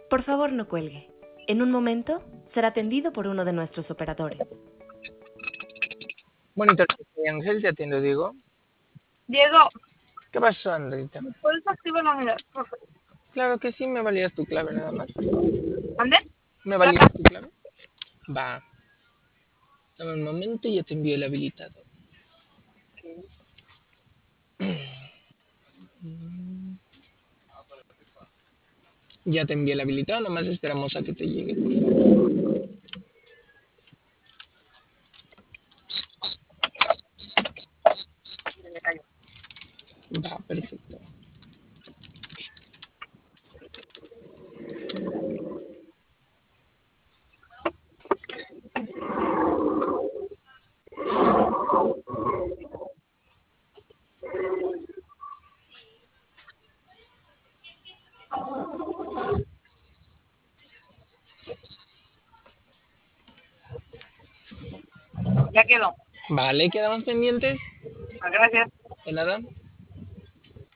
Por favor, no cuelgue. En un momento será atendido por uno de nuestros operadores. Monitor de Ángel, te atiendo, Diego. Diego, ¿Qué pasó, Andrita? ¿puedes activar la unidad? Claro que sí, me valías tu clave nada más. ¿Dónde? ¿Me valías tu clave? Va. Dame un momento y ya te envío el habilitador. Ya te envié el habilitado, nomás esperamos a que te llegue, por favor. Me callo. Va, perfecto. Ya quedó. Vale, quedamos pendientes. Gracias. De nada.